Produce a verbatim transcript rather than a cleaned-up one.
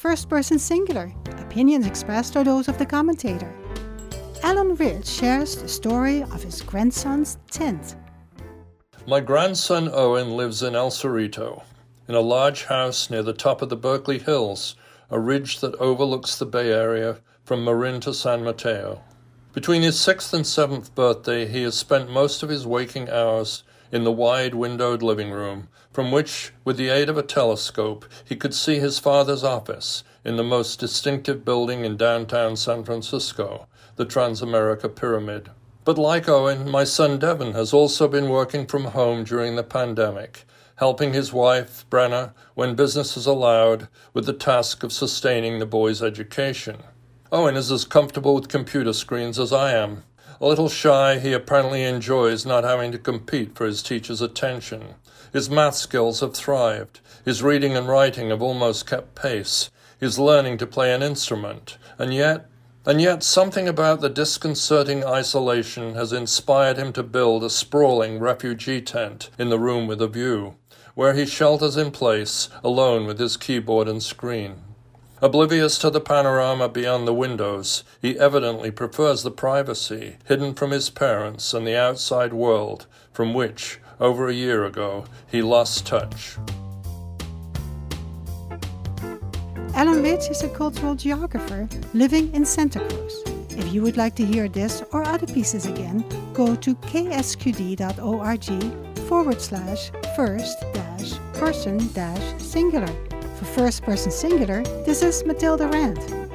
first person singular. Opinions expressed are those of the commentator. Alan Rich shares the story of his grandson's tent. My grandson Owen lives in El Cerrito, in a large house near the top of the Berkeley Hills, a ridge that overlooks the Bay Area from Marin to San Mateo. Between his sixth and seventh birthday, he has spent most of his waking hours in the wide windowed living room, from which, with the aid of a telescope, he could see his father's office in the most distinctive building in downtown San Francisco, the Transamerica Pyramid. But like Owen, my son Devon has also been working from home during the pandemic, helping his wife, Brenna, when business is allowed, with the task of sustaining the boy's education. Owen is as comfortable with computer screens as I am. A little shy, he apparently enjoys not having to compete for his teacher's attention. His math skills have thrived. His reading and writing have almost kept pace. He's learning to play an instrument. And yet, and yet something about the disconcerting isolation has inspired him to build a sprawling refugee tent in the room with a view, where he shelters in place, alone with his keyboard and screen. Oblivious to the panorama beyond the windows, he evidently prefers the privacy hidden from his parents and the outside world, from which, over a year ago, he lost touch. Alan Rich is a cultural geographer living in Santa Cruz. If you would like to hear this or other pieces again, go to ksqd.org forward slash first dash person dash singular. For First Person Singular, this is Matilda Rand.